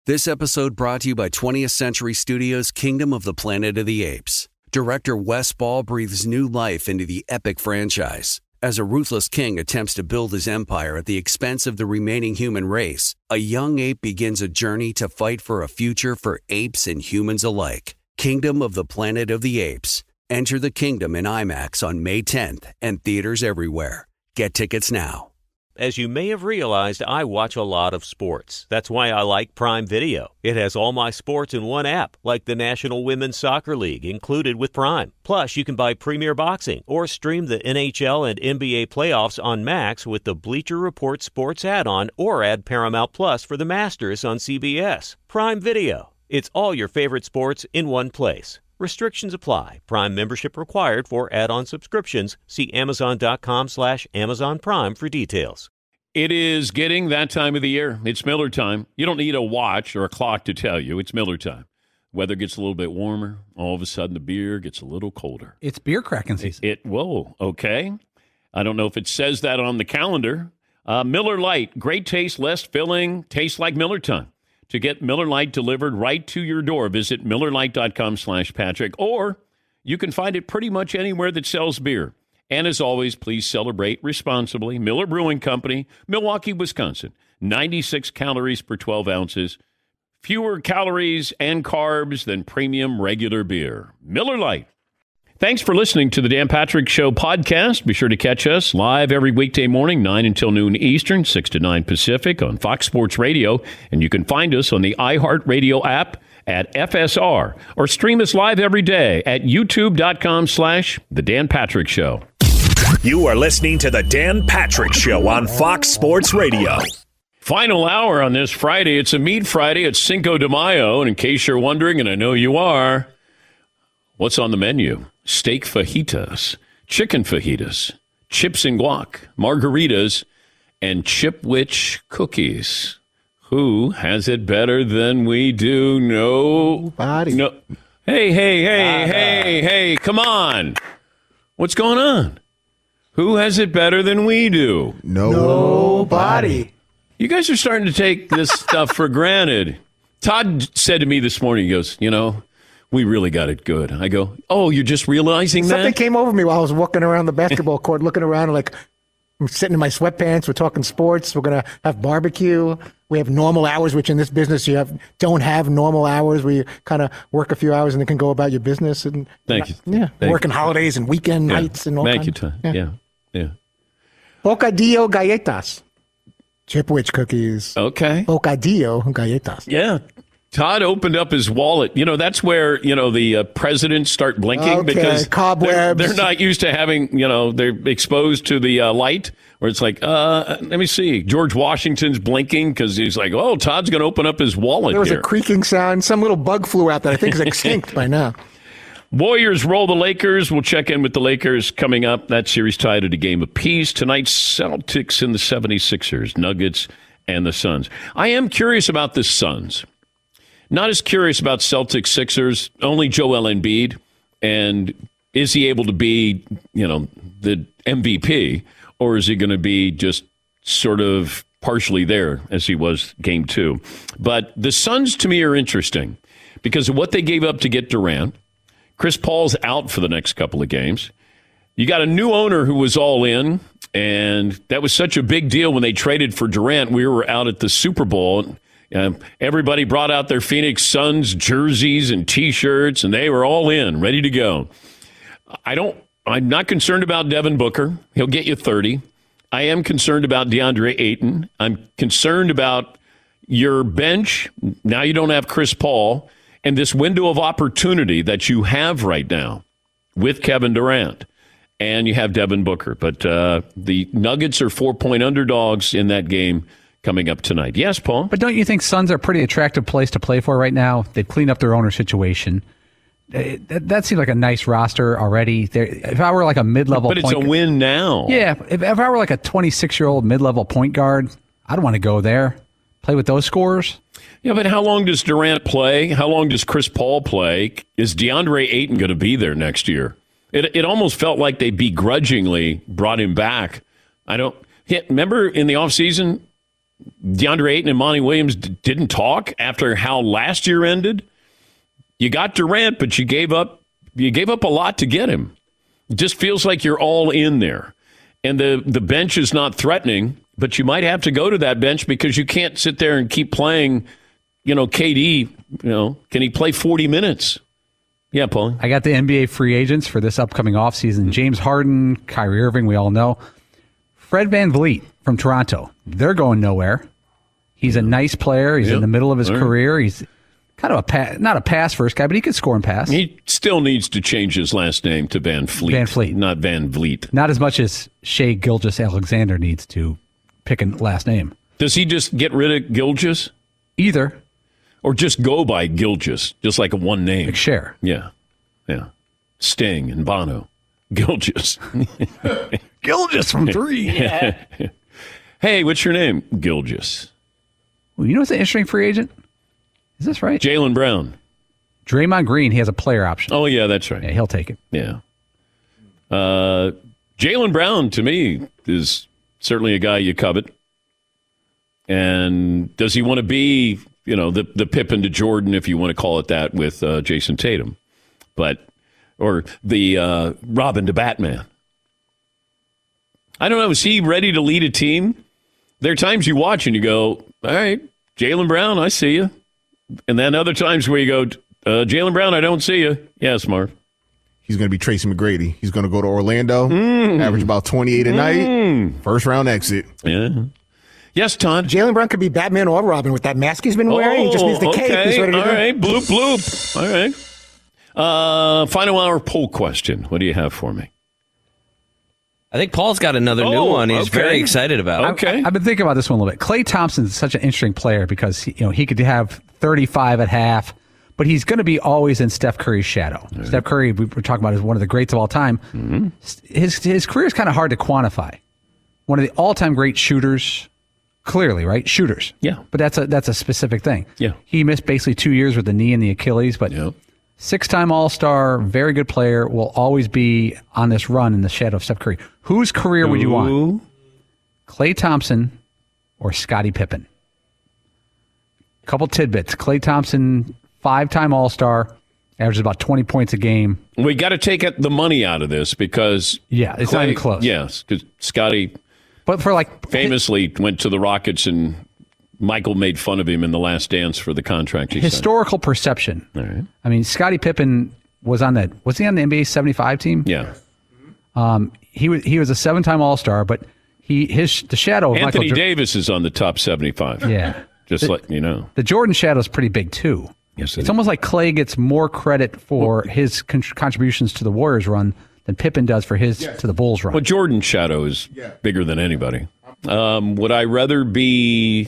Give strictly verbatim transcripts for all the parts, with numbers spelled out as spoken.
This episode brought to you by twentieth Century Studios' Kingdom of the Planet of the Apes. Director Wes Ball breathes new life into the epic franchise. As a ruthless king attempts to build his empire at the expense of the remaining human race, a young ape begins a journey to fight for a future for apes and humans alike. Kingdom of the Planet of the Apes. Enter the kingdom in IMAX on May tenth and theaters everywhere. Get tickets now. As you may have realized, I watch a lot of sports. That's why I like Prime Video. It has all my sports in one app, like the National Women's Soccer League, included with Prime. Plus, you can buy Premier Boxing or stream the N H L and N B A playoffs on Max with the Bleacher Report Sports add-on, or add Paramount Plus for the Masters on C B S. Prime Video. It's all your favorite sports in one place. Restrictions apply. Prime membership required for add-on subscriptions. See Amazon.com slash Amazon Prime for details. It is getting that time of the year. It's Miller time. You don't need a watch or a clock to tell you. It's Miller time. Weather gets a little bit warmer. All of a sudden, the beer gets a little colder. It's beer cracking season. It, it whoa, okay. I don't know if it says that on the calendar. Uh, Miller Lite, great taste, less filling, tastes like Miller time. To get Miller Lite delivered right to your door, visit MillerLite.com slash Patrick, or you can find it pretty much anywhere that sells beer. And as always, please celebrate responsibly. Miller Brewing Company, Milwaukee, Wisconsin. ninety-six calories per twelve ounces. Fewer calories and carbs than premium regular beer. Miller Lite. Thanks for listening to the Dan Patrick Show podcast. Be sure to catch us live every weekday morning, nine until noon Eastern, six to nine Pacific on Fox Sports Radio. And you can find us on the iHeartRadio app at F S R, or stream us live every day at youtube.com slash The Dan Patrick Show. You are listening to The Dan Patrick Show on Fox Sports Radio. Final hour on this Friday. It's a Meat Friday. It's Cinco de Mayo. And in case you're wondering, and I know you are, what's on the menu? Steak fajitas, chicken fajitas, chips and guac, margaritas, and Chipwich cookies. Who has it better than we do? Nobody. No. Hey, hey, hey, uh, hey, hey, come on. What's going on? Who has it better than we do? Nobody. You guys are starting to take this stuff for granted. Todd said to me this morning, he goes, you know, we really got it good. I go, oh, you're just realizing Something that? Something came over me while I was walking around the basketball court, looking around like I'm sitting in my sweatpants. We're talking sports. We're going to have barbecue. We have normal hours, which in this business you have don't have normal hours where you kind of work a few hours and then can go about your business. And Thank you. Yeah, Thank working you. holidays and weekend yeah. nights and all Thank kinds. you, Todd. Yeah, yeah. yeah. Bocadillo galletas. Chipwich cookies. Okay. Bocadillo galletas. Yeah. Todd opened up his wallet. You know, that's where, you know, the uh, presidents start blinking okay. because Cobwebs. They're, they're not used to having, you know, they're exposed to the uh, light where it's like, uh, let me see. George Washington's blinking because he's like, oh, Todd's going to open up his wallet There was here. a creaking sound. Some little bug flew out that I think is extinct by now. Warriors roll the Lakers. We'll check in with the Lakers coming up. That series tied at a game apiece. Tonight, Celtics and the seventy-sixers, Nuggets and the Suns. I am curious about the Suns. Not as curious about Celtics Sixers, only Joel Embiid. And is he able to be, you know, the M V P, or is he going to be just sort of partially there as he was game two? But the Suns, to me, are interesting because of what they gave up to get Durant. Chris Paul's out for the next couple of games. You got a new owner who was all in, and that was such a big deal when they traded for Durant. We were out at the Super Bowl. Um, everybody brought out their Phoenix Suns jerseys and T-shirts, and they were all in, ready to go. I don't. I'm not concerned about Devin Booker. He'll get you thirty. I am concerned about DeAndre Ayton. I'm concerned about your bench. Now you don't have Chris Paul, and this window of opportunity that you have right now with Kevin Durant, and you have Devin Booker. But uh, the Nuggets are four-point underdogs in that game coming up tonight. Yes, Paul? But don't you think Suns are a pretty attractive place to play for right now? They've cleaned up their owner situation. That, that seems like a nice roster already. They're, if I were like a mid-level But point it's a win now. Yeah, if, if I were like a twenty-six-year-old mid-level point guard, I'd want to go there, play with those scorers. Yeah, but how long does Durant play? How long does Chris Paul play? Is DeAndre Ayton going to be there next year? It it almost felt like they begrudgingly brought him back. I don't – remember in the offseason, DeAndre Ayton and Monty Williams d- didn't talk after how last year ended. You got Durant, but you gave up you gave up a lot to get him. It just feels like you're all in there. And the, the bench is not threatening, but you might have to go to that bench because you can't sit there and keep playing, you know, K D, you know, can he play forty minutes? Yeah, Paul. I got the N B A free agents for this upcoming offseason. James Harden, Kyrie Irving, we all know. Fred VanVleet from Toronto. They're going nowhere. He's a nice player. He's Yep. in the middle of his All right. career. He's kind of a pass, not a pass first guy, but he could score and pass. He still needs to change his last name to Van Fleet. Van Fleet. Not Van Vliet. Not as much as Shea Gilgeous-Alexander needs to pick a last name. Does he just get rid of Gilgeous? Either. Or just go by Gilgeous, just like a one name? Like Cher. Yeah. Yeah. Sting and Bono. Gilgeous. Gilgeous from three. Yeah. Hey, what's your name? Gilgeous. Well, you know what's an interesting free agent? Is this right? Jaylen Brown. Draymond Green, he has a player option. Oh, yeah, that's right. Yeah, he'll take it. Yeah. Uh, Jaylen Brown, to me, is certainly a guy you covet. And does he want to be, you know, the, the Pippen to Jordan, if you want to call it that, with uh, Jason Tatum? But, or the uh, Robin to Batman. I don't know. Is he ready to lead a team? There are times you watch and you go, all right, Jaylen Brown, I see you. And then other times where you go, uh, Jaylen Brown, I don't see you. Yes, Marv. He's going to be Tracy McGrady. He's going to go to Orlando, Mm. average about twenty-eight a night, Mm. first round exit. Yeah. Yes, Todd. Jaylen Brown could be Batman or Robin with that mask he's been wearing. he just needs the okay. cape. He's ready to All go. right, bloop, bloop. All right. Uh, final hour poll question. What do you have for me? I think Paul's got another new Oh, one he's okay. very excited about. Okay. I've been thinking about this one a little bit. Klay Thompson's such an interesting player because he, you know he could have thirty-five at half, but he's going to be always in Steph Curry's shadow. Right. Steph Curry, we were talking about, is one of the greats of all time. Mm-hmm. His his career is kind of hard to quantify. One of the all-time great shooters, clearly, right? Shooters. Yeah. But that's a that's a specific thing. Yeah. He missed basically two years with the knee and the Achilles, but Yep. six-time All-Star, very good player, will always be on this run in the shadow of Steph Curry. Whose career would you want? Ooh. Klay Thompson or Scottie Pippen? Couple tidbits. Klay Thompson, five-time All-Star, averages about twenty points a game. We got to take the money out of this because Yeah, it's not even close. Yes, because Scotty But for like famously went to the Rockets and Michael made fun of him in The Last Dance for the contract he historical perception. signed. All right. I mean, Scottie Pippen was on that. Was he on the N B A seventy-five team? Yeah. Um, he was he was a seven-time All-Star, but he his the shadow of Anthony Michael. Davis is on the top seventy-five. Yeah. Just the, letting you know. The Jordan shadow is pretty big too. Yes, it it's is. almost like Klay gets more credit for his con- contributions to the Warriors run than Pippen does for his Yes. to the Bulls run. Well, Jordan's shadow is Yeah. bigger than anybody. Um, would I rather be...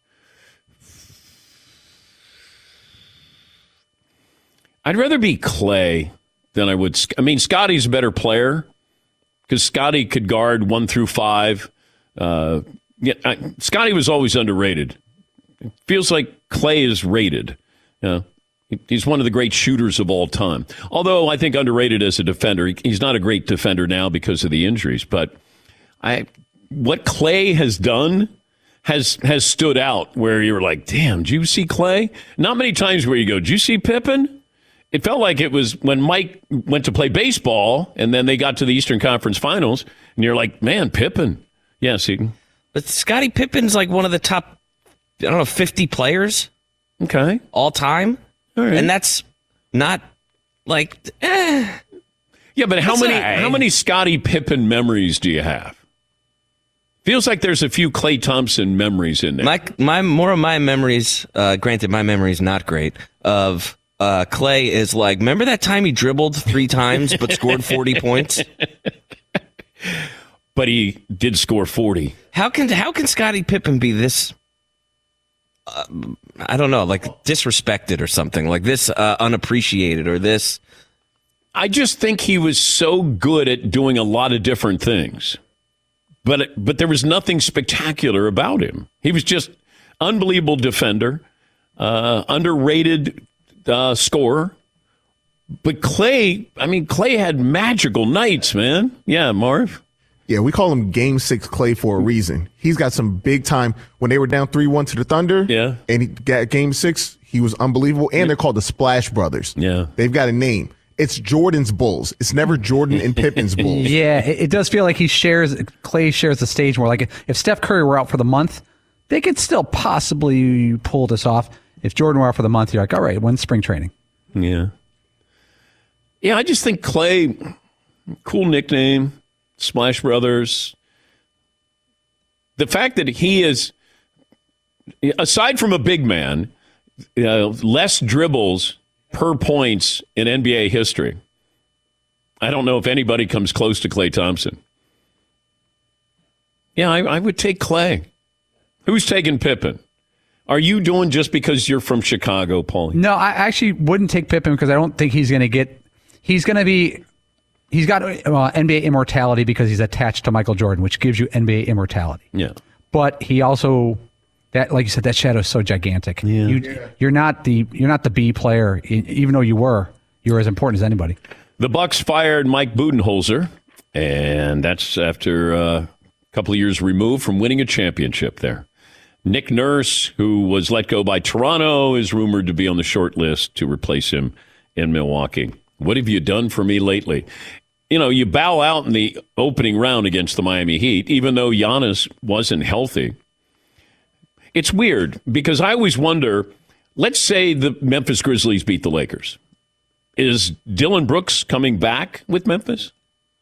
I'd rather be Klay than I would... I mean, Scotty's a better player because Scotty could guard one through five. Uh, yeah, I, Scotty was always underrated. It feels like Klay is rated. You know, he- he's one of the great shooters of all time. Although I think underrated as a defender. He- he's not a great defender now because of the injuries. But I, what Klay has done has has stood out where you were like, damn, did you see Klay? Not many times where you go, did you see Pippen? It felt like it was when Mike went to play baseball and then they got to the Eastern Conference Finals and you're like, man, Pippen. Yeah, Seton. But Scottie Pippen's like one of the top, I don't know, fifty players Okay. all time. All right. And that's not like, eh. Yeah, but how That's many all right. how many Scottie Pippen memories do you have? Feels like there's a few Klay Thompson memories in there. My, my, more of my memories, uh, granted, my memory is not great, of uh, Klay is like, remember that time he dribbled three times but scored forty points? But he did score forty. How can how can Scottie Pippen be this? Uh, I don't know, like disrespected or something, like this uh, unappreciated or this. I just think he was so good at doing a lot of different things. But it, but there was nothing spectacular about him. He was just unbelievable defender, uh, underrated uh, scorer. But Klay, I mean, Klay had magical nights, man. Yeah, Marv. Yeah, we call him Game Six Clay for a reason. He's got some big time. When they were down three one to the Thunder, yeah, and he got Game Six, he was unbelievable. And they're called the Splash Brothers. Yeah, they've got a name. It's Jordan's Bulls. It's never Jordan and Pippen's Bulls. Yeah, it, it does feel like he shares. Clay shares the stage more. Like if Steph Curry were out for the month, they could still possibly pull this off. If Jordan were out for the month, you're like, all right, when's spring training? Yeah, yeah. I just think Clay, cool nickname. Splash Brothers. The fact that he is, aside from a big man, uh, less dribbles per points in N B A history. I don't know if anybody comes close to Klay Thompson. Yeah, I, I would take Clay. Who's taking Pippen? Are you doing just because you're from Chicago, Paulie? No, I actually wouldn't take Pippen because I don't think he's going to get. He's going to be. He's got uh, N B A immortality because he's attached to Michael Jordan, which gives you N B A immortality. Yeah. But he also, that like you said, that shadow is so gigantic. Yeah. You, Yeah. You're not the you're not the B player, even though you were. You're as important as anybody. The Bucks fired Mike Budenholzer, and that's after uh, a couple of years removed from winning a championship there. Nick Nurse, who was let go by Toronto, is rumored to be on the short list to replace him in Milwaukee. What have you done for me lately? You know, you bow out in the opening round against the Miami Heat, even though Giannis wasn't healthy. It's weird because I always wonder, let's say the Memphis Grizzlies beat the Lakers. Is Dillon Brooks coming back with Memphis?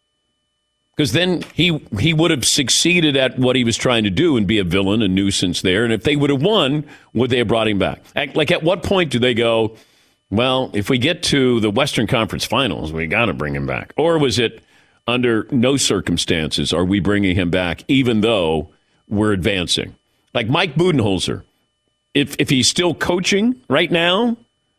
Because then he he would have succeeded at what he was trying to do and be a villain, a nuisance there. And if they would have won, would they have brought him back? Like, at what point do they go, well, if we get to the Western Conference Finals, we got to bring him back? Or was it under no circumstances are we bringing him back, even though we're advancing? Like Mike Budenholzer, if if he's still coaching right now,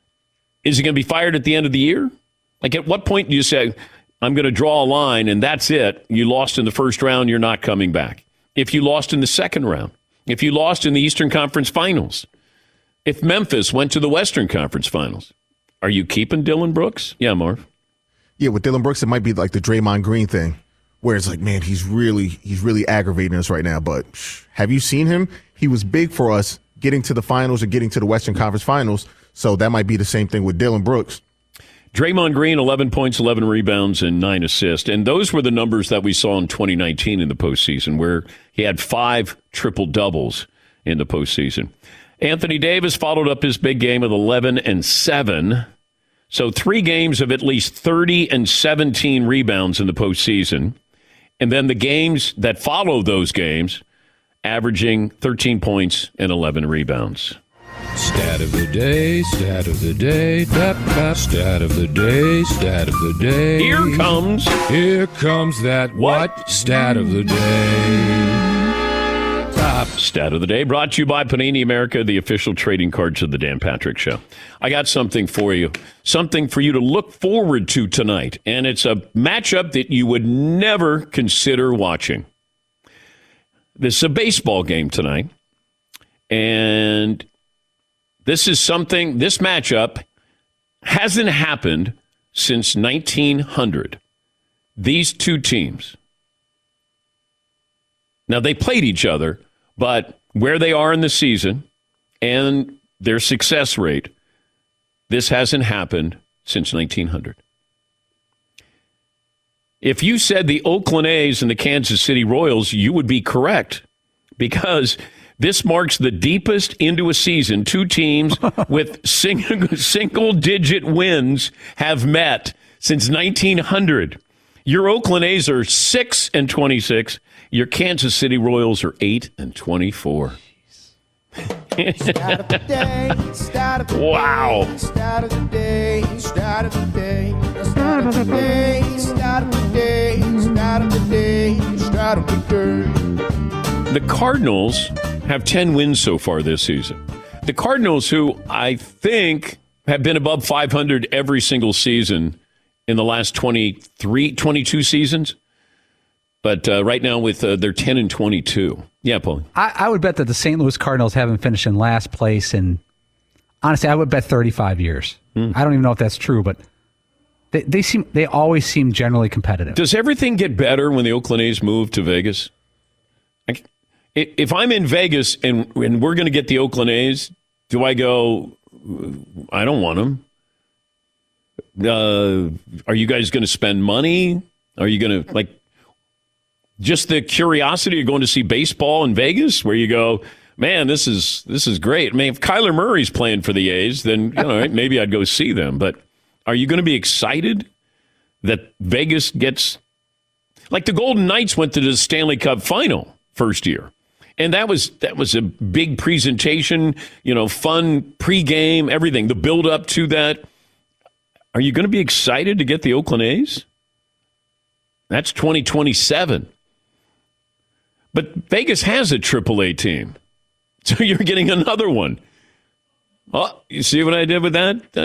is he going to be fired at the end of the year? Like, at what point do you say, I'm going to draw a line and that's it? You lost in the first round, you're not coming back. If you lost in the second round, if you lost in the Eastern Conference Finals, if Memphis went to the Western Conference Finals, are you keeping Dillon Brooks? Yeah, Marv. Yeah, with Dillon Brooks, it might be like the Draymond Green thing, where it's like, man, he's really he's really aggravating us right now. But shh, have you seen him? He was big for us getting to the finals or getting to the Western Conference Finals. So that might be the same thing with Dillon Brooks. Draymond Green, eleven points, eleven rebounds, and nine assists. And those were the numbers that we saw in twenty nineteen in the postseason, where he had five triple-doubles in the postseason. Anthony Davis followed up his big game with eleven and seven. So three games of at least thirty and seventeen rebounds in the postseason. And then the games that follow those games, averaging thirteen points and eleven rebounds. Stat of the day, stat of the day, tap, tap, stat of the day, stat of the day. Here comes. Here comes that what? what? Stat of the day. Top stat of the day brought to you by Panini America, the official trading cards of the Dan Patrick Show. I got something for you, something for you to look forward to tonight. And it's a matchup that you would never consider watching. This is a baseball game tonight. And this is something, this matchup hasn't happened since nineteen hundred. These two teams. Now, they played each other, but where they are in the season and their success rate, this hasn't happened since nineteen hundred. If you said the Oakland A's and the Kansas City Royals, you would be correct, because this marks the deepest into a season two teams with single, single-digit wins have met since nineteen hundred. Your Oakland A's are six and twenty-six. Your Kansas City Royals are eight and twenty-four. Start of the day, start of the Wow. day, start of the day, start of the day, start of the day, start of the day, start of the day, start of the day. The Cardinals have ten wins so far this season. The Cardinals, who I think have been above five hundred every single season in the last twenty-three, twenty-two seasons. But uh, right now with uh, they're ten and twenty-two. Yeah, Paul. I, I would bet that the Saint Louis Cardinals haven't finished in last place in, honestly, I would bet thirty-five years. Hmm. I don't even know if that's true, but They, they seem they always seem generally competitive. Does everything get better when the Oakland A's move to Vegas? Like, if I'm in Vegas and, and we're going to get the Oakland A's, do I go, I don't want them? Uh, are you guys going to spend money? Are you going to, like, just the curiosity of going to see baseball in Vegas where you go, man, this is this is great. I mean, if Kyler Murray's playing for the A's, then you know, maybe I'd go see them. But are you going to be excited that Vegas gets, like the Golden Knights went to the Stanley Cup final first year, and that was that was a big presentation, you know, fun pregame, everything, the build up to that. Are you going to be excited to get the Oakland A's? That's twenty twenty-seven. But Vegas has a triple A team, so you're getting another one. Oh, you see what I did with that? Uh,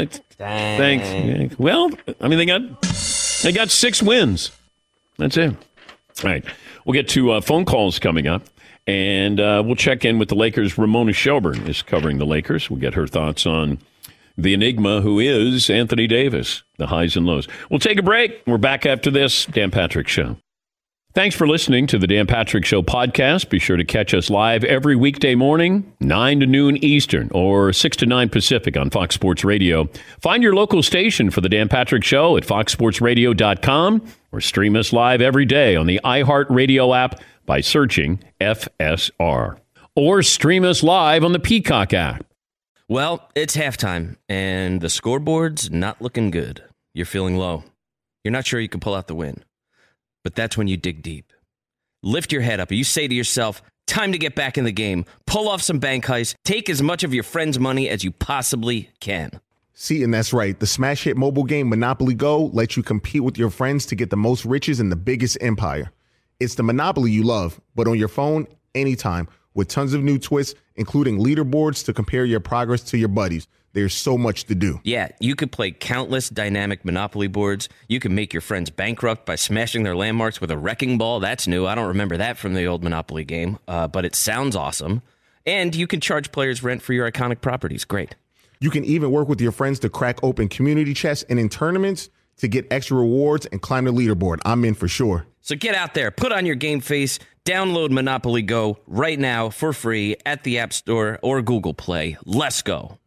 thanks. Well, I mean, they got they got six wins. That's it. All right. We'll get to uh, phone calls coming up, and uh, we'll check in with the Lakers. Ramona Shelburne is covering the Lakers. We'll get her thoughts on the enigma who is Anthony Davis, the highs and lows. We'll take a break. We're back after this. Dan Patrick Show. Thanks for listening to the Dan Patrick Show podcast. Be sure to catch us live every weekday morning, nine to noon Eastern or six to nine Pacific on Fox Sports Radio. Find your local station for the Dan Patrick Show at fox sports radio dot com or stream us live every day on the iHeartRadio app by searching F S R. Or stream us live on the Peacock app. Well, it's halftime, and the scoreboard's not looking good. You're feeling low. You're not sure you can pull out the win. But that's when you dig deep. Lift your head up and you say to yourself, time to get back in the game. Pull off some bank heists. Take as much of your friend's money as you possibly can. See, and that's right. The smash hit mobile game Monopoly Go lets you compete with your friends to get the most riches in the biggest empire. It's the Monopoly you love, but on your phone, anytime, with tons of new twists, including leaderboards to compare your progress to your buddies. There's so much to do. Yeah, you could play countless dynamic Monopoly boards. You can make your friends bankrupt by smashing their landmarks with a wrecking ball. That's new. I don't remember that from the old Monopoly game, uh, but it sounds awesome. And you can charge players rent for your iconic properties. Great. You can even work with your friends to crack open community chests and in tournaments to get extra rewards and climb the leaderboard. I'm in for sure. So get out there, put on your game face, download Monopoly Go right now for free at the App Store or Google Play. Let's go.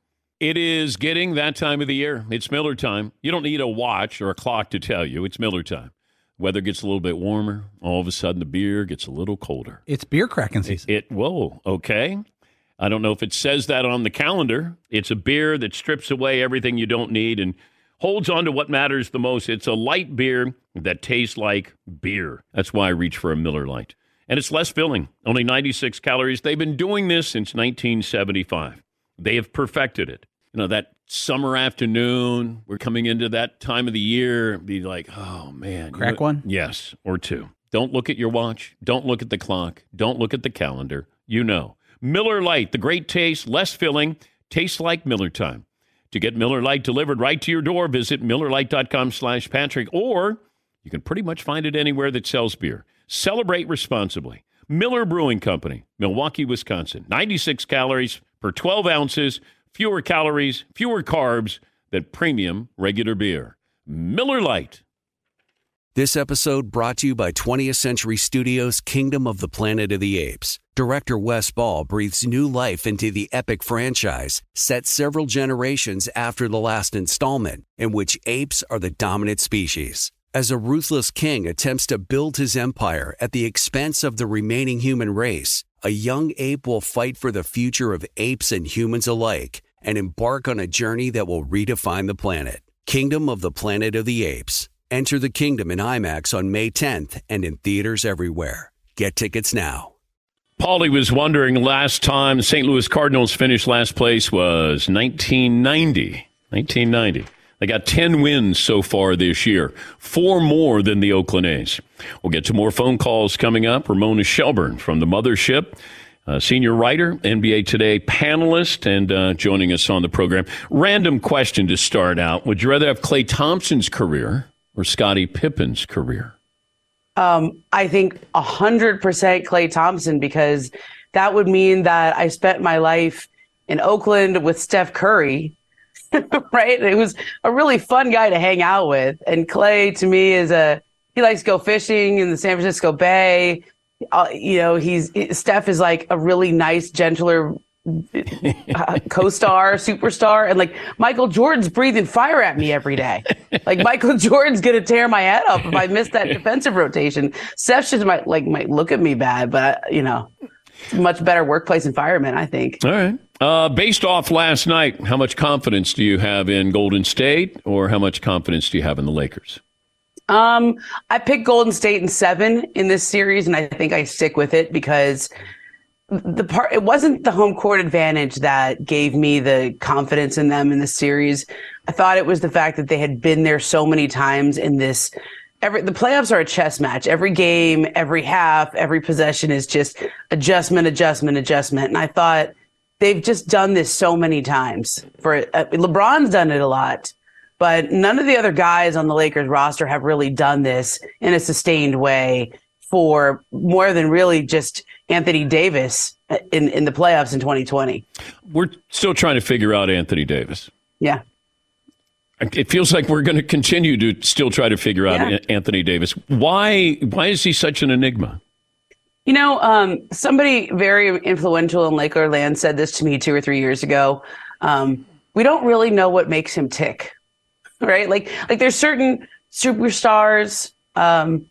It is getting that time of the year. It's Miller time. You don't need a watch or a clock to tell you. It's Miller time. Weather gets a little bit warmer. All of a sudden, the beer gets a little colder. It's beer cracking season. It, it whoa, okay. I don't know if it says that on the calendar. It's a beer that strips away everything you don't need and holds on to what matters the most. It's a light beer that tastes like beer. That's why I reach for a Miller Lite. And it's less filling, only ninety-six calories. They've been doing this since nineteen seventy-five. They have perfected it. You know, that summer afternoon, we're coming into that time of the year, be like, oh, man. Crack you know, one? Yes, or two. Don't look at your watch. Don't look at the clock. Don't look at the calendar. You know. Miller Lite, the great taste, less filling, tastes like Miller time. To get Miller Lite delivered right to your door, visit miller lite dot com slash Patrick, or you can pretty much find it anywhere that sells beer. Celebrate responsibly. Miller Brewing Company, Milwaukee, Wisconsin. ninety-six calories per twelve ounces, fewer calories, fewer carbs than premium regular beer. Miller Lite. This episode brought to you by twentieth Century Studios' Kingdom of the Planet of the Apes. Director Wes Ball breathes new life into the epic franchise, set several generations after the last installment, in which apes are the dominant species. As a ruthless king attempts to build his empire at the expense of the remaining human race, a young ape will fight for the future of apes and humans alike and embark on a journey that will redefine the planet. Kingdom of the Planet of the Apes. Enter the kingdom in IMAX on May tenth and in theaters everywhere. Get tickets now. Paulie was wondering, last time Saint Louis Cardinals finished last place was nineteen ninety. nineteen ninety. They got ten wins so far this year, four more than the Oakland A's. We'll get to more phone calls coming up. Ramona Shelburne from the Mothership, uh, senior writer, N B A Today panelist, and uh, joining us on the program. Random question to start out. Would you rather have Klay Thompson's career or Scottie Pippen's career? Um, I think one hundred percent Klay Thompson, because that would mean that I spent my life in Oakland with Steph Curry right? It was a really fun guy to hang out with. And Clay, to me, is a he likes to go fishing in the San Francisco Bay. Uh, you know, he's Steph is like a really nice, gentler uh, co-star, superstar, and like Michael Jordan's breathing fire at me every day. Like Michael Jordan's gonna tear my head up if I miss that defensive rotation. Steph just might like might look at me bad, but you know, much better workplace environment, I think. All right. Uh, based off last night, how much confidence do you have in Golden State, or how much confidence do you have in the Lakers? Um, I picked Golden State in seven in this series, and I think I stick with it because the part it wasn't the home court advantage that gave me the confidence in them in this series. I thought it was the fact that they had been there so many times in this. Every the playoffs are a chess match. Every game, every half, every possession is just adjustment, adjustment, adjustment. And I thought they've just done this so many times. For uh, LeBron's done it a lot, but none of the other guys on the Lakers roster have really done this in a sustained way for more than really just Anthony Davis in, in the playoffs in twenty twenty. We're still trying to figure out Anthony Davis. Yeah. It feels like we're going to continue to still try to figure out Yeah. Anthony Davis. Why, why is he such an enigma? You know, um, somebody very influential in Laker land said this to me two or three years ago. Um, we don't really know what makes him tick, right? Like, like there's certain superstars um,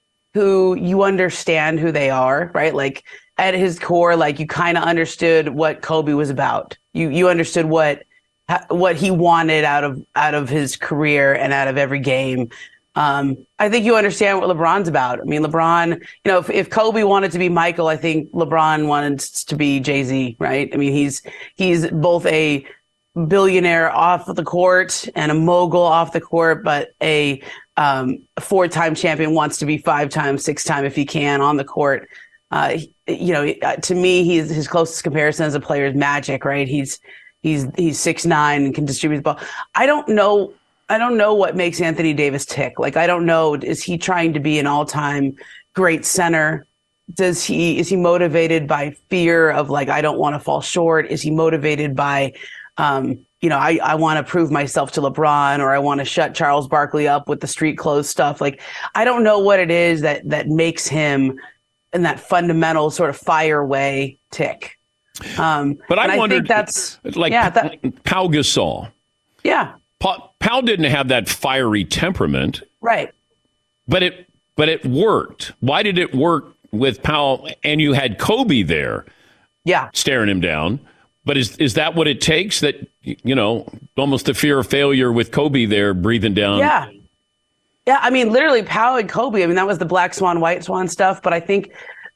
who you understand who they are, right? Like at his core, like you kind of understood what Kobe was about. You you understood what what he wanted out of out of his career and out of every game. Um, I think you understand what LeBron's about. I mean, LeBron, you know, if, if Kobe wanted to be Michael, I think LeBron wanted to be Jay-Z, right? I mean, he's he's both a billionaire off the court and a mogul off the court, but a um, four-time champion wants to be five-time, six-time if he can on the court. Uh, you know, to me, he's his closest comparison as a player is Magic, right? He's he's he's six nine and can distribute the ball. I don't know. I don't know what makes Anthony Davis tick. Like, I don't know. Is he trying to be an all-time great center? Does he, is he motivated by fear of like, I don't want to fall short? Is he motivated by, um, you know, I, I want to prove myself to LeBron, or I want to shut Charles Barkley up with the street clothes stuff? Like, I don't know what it is that, that makes him in that fundamental sort of fire way tick. Um, but I wondered, I think that's like, yeah, that, Pau Gasol. Yeah. Pau didn't have that fiery temperament, right? But it, but it worked. Why did it work with Pau? And you had Kobe there, yeah, staring him down. But is is that what it takes? That, you know, almost the fear of failure with Kobe there, breathing down. Yeah, yeah. I mean, literally, Pau and Kobe. I mean, that was the black swan, white swan stuff. But I think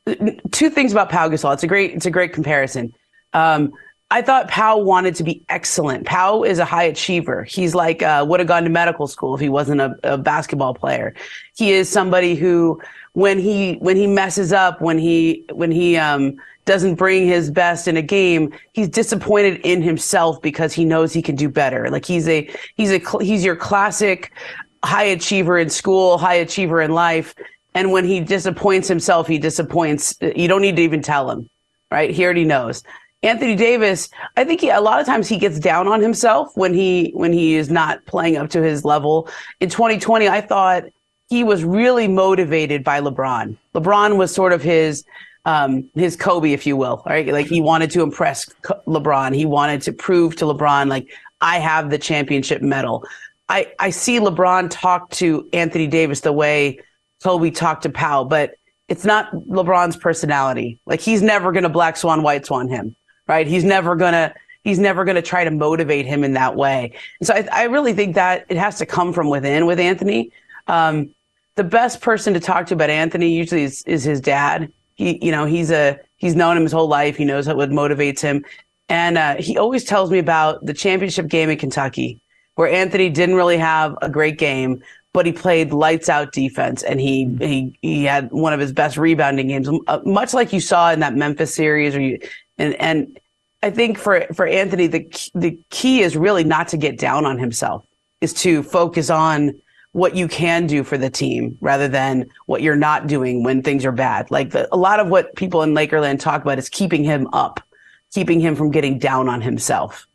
two things about Pau Gasol. It's a great, it's a great comparison. Um, I thought Pau wanted to be excellent. Pau is a high achiever. He's like, uh, would have gone to medical school if he wasn't a, a basketball player. He is somebody who, when he, when he messes up, when he, when he, um, doesn't bring his best in a game, he's disappointed in himself because he knows he can do better. Like he's a, he's a, he's your classic high achiever in school, high achiever in life. And when he disappoints himself, he disappoints. You don't need to even tell him, right? He already knows. Anthony Davis, I think he, a lot of times he gets down on himself when he when he is not playing up to his level. In twenty twenty, I thought he was really motivated by LeBron. LeBron was sort of his um, his Kobe, if you will, right? Like he wanted to impress LeBron. He wanted to prove to LeBron, like, I have the championship medal. I, I see LeBron talk to Anthony Davis the way Kobe talked to Pau, but it's not LeBron's personality. Like he's never going to black swan, white swan him. Right. He's never going to he's never going to try to motivate him in that way. And so I, I really think that it has to come from within with Anthony. Um, the best person to talk to about Anthony usually is, is his dad. He, you know, he's a he's known him his whole life. He knows what motivates him. And uh, he always tells me about the championship game in Kentucky, where Anthony didn't really have a great game, but he played lights out defense, and he he he had one of his best rebounding games, uh, much like you saw in that Memphis series. Or you, and and I think for for Anthony, the the key is really not to get down on himself, is to focus on what you can do for the team rather than what you're not doing when things are bad. Like the, a lot of what people in Lakerland talk about is keeping him up, keeping him from getting down on himself.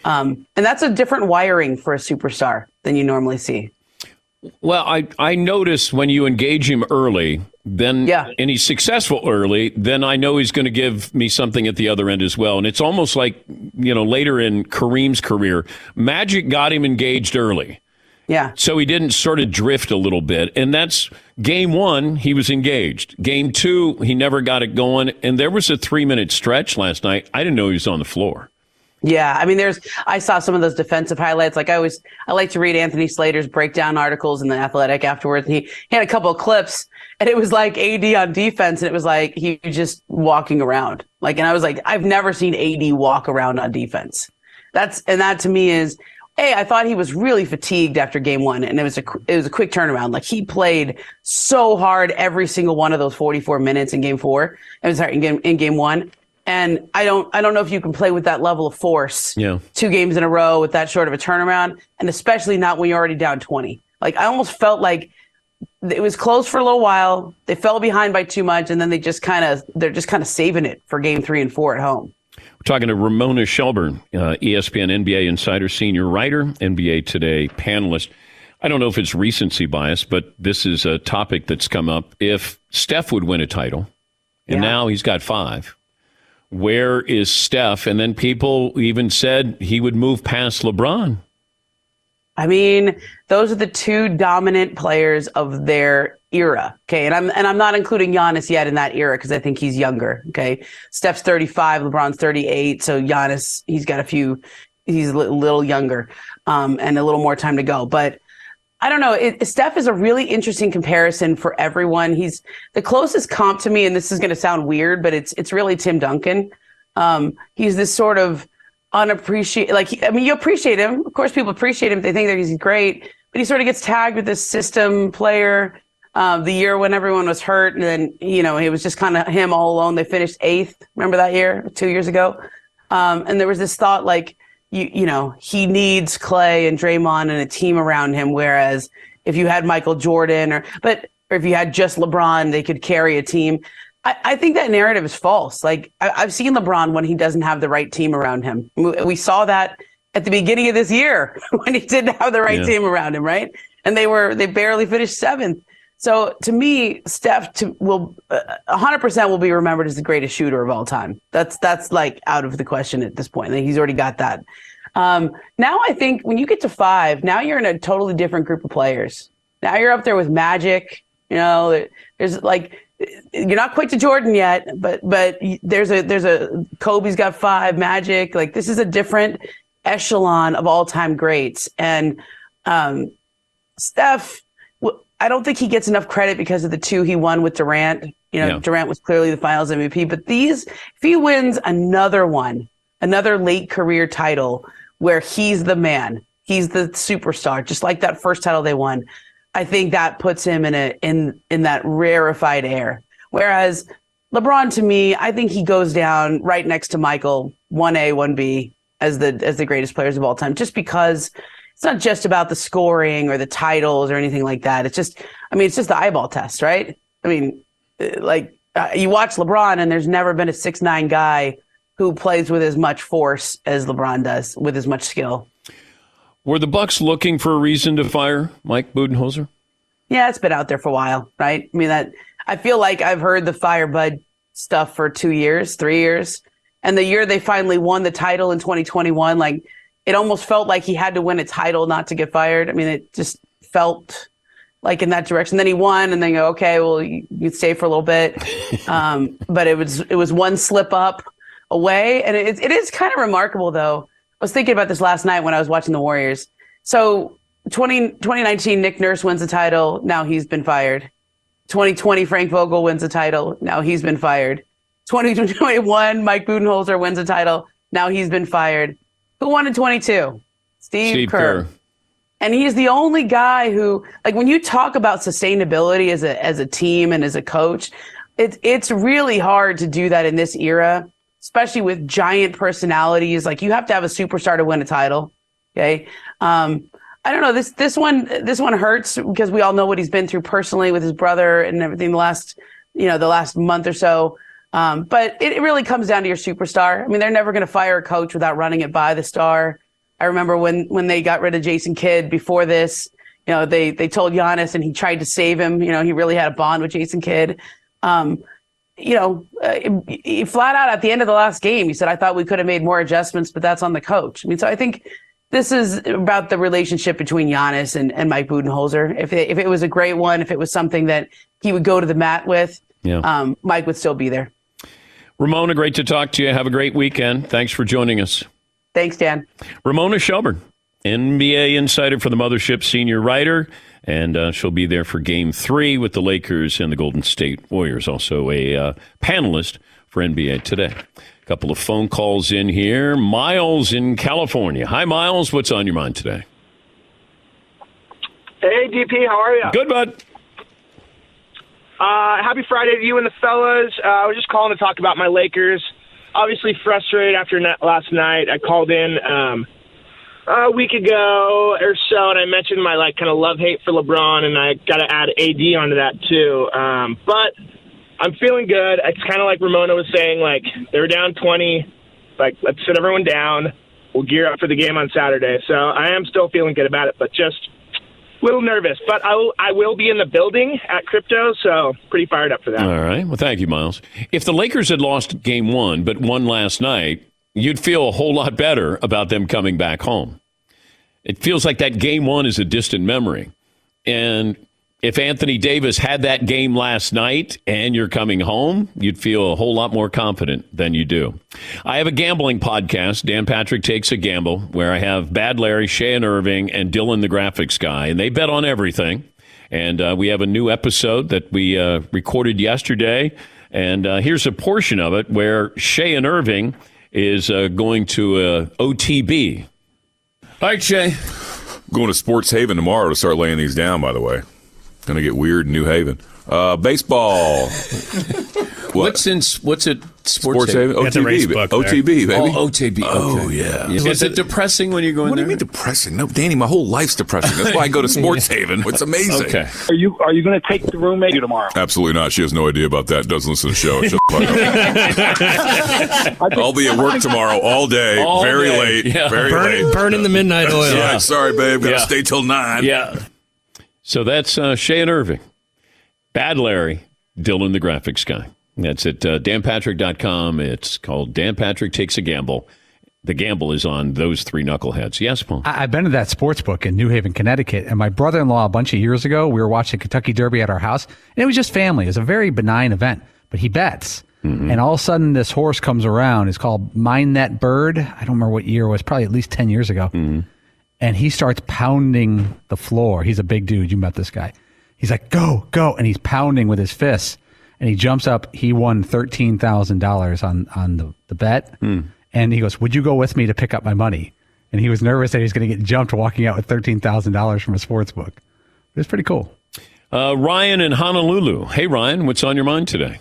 Um, and that's a different wiring for a superstar than you normally see. Well, I, I notice when you engage him early, then yeah. and he's successful early, then I know he's going to give me something at the other end as well. And it's almost like, you know, later in Kareem's career, Magic got him engaged early. Yeah. So he didn't sort of drift a little bit. And that's game one, he was engaged. Game two, he never got it going. And there was a three-minute stretch last night. I didn't know he was on the floor. Yeah, I mean, there's. I saw some of those defensive highlights. Like I always, I like to read Anthony Slater's breakdown articles in The Athletic afterwards. And he, he had a couple of clips, and it was like A D on defense, and it was like he was just walking around. Like, and I was like, I've never seen A D walk around on defense. That's and that to me is, hey, I thought he was really fatigued after game one, and it was a it was a quick turnaround. Like he played so hard every single one of those forty-four minutes in game four. I was sorry in game in game one. And I don't I don't know if you can play with that level of force yeah. two games in a row with that short of a turnaround, and especially not when you're already down twenty. Like I almost felt like it was close for a little while. They fell behind by too much, and then they just kind of they're just kind of saving it for game three and four at home. We're talking to Ramona Shelburne, uh, E S P N N B A Insider Senior Writer, N B A Today panelist. I don't know if it's recency bias, but this is a topic that's come up. If Steph would win a title, and yeah. now he's got five, where is Steph? And then people even said he would move past LeBron. I mean, those are the two dominant players of their era. Okay. And I'm, and I'm not including Giannis yet in that era because I think he's younger. Okay. Steph's thirty-five, LeBron's thirty-eight. So Giannis, he's got a few, he's a little younger um, and a little more time to go. But I don't know. It, Steph is a really interesting comparison for everyone. He's the closest comp to me, and this is going to sound weird, but it's it's really Tim Duncan. Um, he's this sort of unappreciated, like, he, I mean, you appreciate him. Of course, people appreciate him. They think that he's great, but he sort of gets tagged with this system player uh, the year when everyone was hurt. And then, you know, it was just kind of him all alone. They finished eighth. Remember that year, two years ago? Um, and there was this thought like, You you know, he needs Clay and Draymond and a team around him. Whereas if you had Michael Jordan or but or if you had just LeBron, they could carry a team. I, I think that narrative is false. Like I, I've seen LeBron when he doesn't have the right team around him. We saw that at the beginning of this year when he didn't have the right yeah. team around him, right? And they were they barely finished seventh. So to me, Steph to, will uh, one hundred percent will be remembered as the greatest shooter of all time. That's that's like out of the question at this point. Like, he's already got that. Um, now I think when you get to five, now you're in a totally different group of players. Now you're up there with Magic. You know, there's like you're not quite to Jordan yet, but but there's a there's a Kobe's got five, Magic. Like this is a different echelon of all time greats, and um, Steph. I don't think he gets enough credit because of the two he won with Durant. You know, yeah. Durant was clearly the finals M V P, but these, if he wins another one, another late career title where he's the man, he's the superstar, just like that first title they won, I think that puts him in a, in, in that rarefied air. Whereas LeBron, to me, I think he goes down right next to Michael, one A, one B as the, as the greatest players of all time, just because it's not just about the scoring or the titles or anything like that. It's just, I mean, it's just the eyeball test, right? I mean, like uh, you watch LeBron and there's never been a six nine guy who plays with as much force as LeBron does, with as much skill. Were the Bucks looking for a reason to fire Mike Budenholzer? Yeah, it's been out there for a while, right? I mean, that I feel like I've heard the fire Bud stuff for two years, three years. And the year they finally won the title in twenty twenty-one, like, it almost felt like he had to win a title not to get fired. I mean, it just felt like in that direction. Then he won, and then you go, okay, well, you, you stay for a little bit. Um, but it was it was one slip up away, and it, it is kind of remarkable, though. I was thinking about this last night when I was watching the Warriors. So twenty, twenty nineteen, Nick Nurse wins the title. Now he's been fired. twenty twenty, Frank Vogel wins the title. Now he's been fired. twenty twenty-one, Mike Budenholzer wins the title. Now he's been fired. Who won in twenty-two? Steve, Steve Kerr. Kerr. And he's the only guy who, like, when you talk about sustainability as a as a team and as a coach, it's it's really hard to do that in this era, especially with giant personalities. Like, you have to have a superstar to win a title. Okay. Um, I don't know. This this one this one hurts because we all know what he's been through personally with his brother and everything the last, you know, the last month or so. Um, but it, it really comes down to your superstar. I mean, they're never going to fire a coach without running it by the star. I remember when when they got rid of Jason Kidd before this, you know, they they told Giannis and he tried to save him. You know, he really had a bond with Jason Kidd. Um, you know, uh, he, he flat out at the end of the last game, he said, I thought we could have made more adjustments, but that's on the coach. I mean, so I think this is about the relationship between Giannis and, and Mike Budenholzer. If it, if it was a great one, if it was something that he would go to the mat with, yeah. um, Mike would still be there. Ramona, great to talk to you. Have a great weekend. Thanks for joining us. Thanks, Dan. Ramona Shelburne, N B A insider for the Mothership, senior writer, and uh, she'll be there for Game three with the Lakers and the Golden State Warriors. Also a uh, panelist for N B A Today. A couple of phone calls in here. Miles in California. Hi, Miles. What's on your mind today? Hey, D P. How are you? Good, bud. Uh, happy Friday to you and the fellas. Uh, I was just calling to talk about my Lakers. Obviously frustrated after na- last night. I called in um, a week ago or so, and I mentioned my like kind of love-hate for LeBron, and I got to add A D onto that too. Um, but I'm feeling good. It's kind of like Ramona was saying, like they were down twenty. Like, let's sit everyone down. We'll gear up for the game on Saturday. So I am still feeling good about it, but just a little nervous. But I will, I will be in the building at Crypto, so pretty fired up for that. All right. Well, thank you, Miles. If the Lakers had lost game one but won last night, you'd feel a whole lot better about them coming back home. It feels like that game one is a distant memory. And if Anthony Davis had that game last night and you're coming home, you'd feel a whole lot more confident than you do. I have a gambling podcast, Dan Patrick Takes a Gamble, where I have Bad Larry, Shayan Irving, and Dylan the graphics guy, and they bet on everything. And uh, we have a new episode that we uh, recorded yesterday, and uh, here's a portion of it where Shayan Irving is uh, going to uh, O T B. All right, Shay. Going to Sports Haven tomorrow to start laying these down, by the way. Going to get weird in New Haven. Uh, baseball. What? What's in? What's it? Sports, Sports Haven. O T B. O T B, baby. Oh, O T B. Okay. Oh, yeah. Is, is it depressing when you go in what there? What do you mean depressing? No, Danny, my whole life's depressing. That's why I go to Sports Haven. It's amazing. Okay. Are you Are you going to take the roommate tomorrow? Absolutely not. She has no idea about that. Doesn't listen to the show. Shut the fuck up. I'll be at work tomorrow all day, all very day. late, Yeah. very Burn, late. Burning the midnight oil. Yeah. Right. Sorry, babe. Got to Yeah. stay till nine. Yeah. So that's uh, Shayan Irving. Bad Larry, Dylan the graphics guy. That's at uh, dan patrick dot com. It's called Dan Patrick Takes a Gamble. The gamble is on those three knuckleheads. Yes, Paul? I- I've been to that sports book in New Haven, Connecticut, and my brother-in-law a bunch of years ago, we were watching Kentucky Derby at our house, and it was just family. It was a very benign event, but he bets. Mm-hmm. And all of a sudden, this horse comes around. It's called Mind That Bird. I don't remember what year it was, probably at least ten years ago. Mm-hmm. And he starts pounding the floor. He's a big dude. You met this guy. He's like, go, go. And he's pounding with his fists. And he jumps up. He won thirteen thousand dollars on, on the, the bet. Mm. And he goes, would you go with me to pick up my money? And he was nervous that he was going to get jumped walking out with thirteen thousand dollars from a sports book. It was pretty cool. Uh, Ryan in Honolulu. Hey, Ryan, what's on your mind today?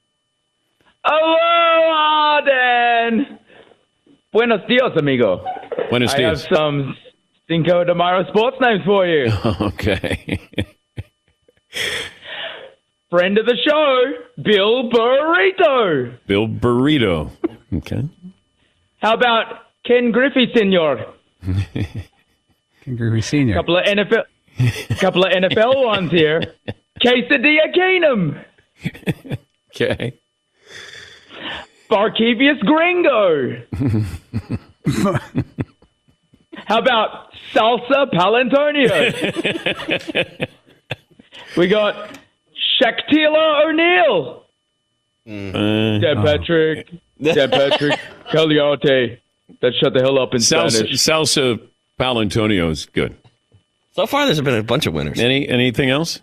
Aloha, Dan. Buenos dias, amigo. Buenos I dias. have some Cinco de Mayo sports names for you. Okay. Friend of the show, Bill Burrito. Bill Burrito. Okay. How about Ken Griffey Senior? Ken Griffey Senior. Couple of N F L, couple of N F L ones here. Quesadilla Keenum. Okay. Barkevius Gringo. How about Salsa Palantonio? We got Shaquille O'Neal. Uh, Dan Patrick. Dan Patrick. Caliente. That shut the hell up in Salsa, Spanish. Salsa Palantonio is good. So far, there's been a bunch of winners. Any Anything else?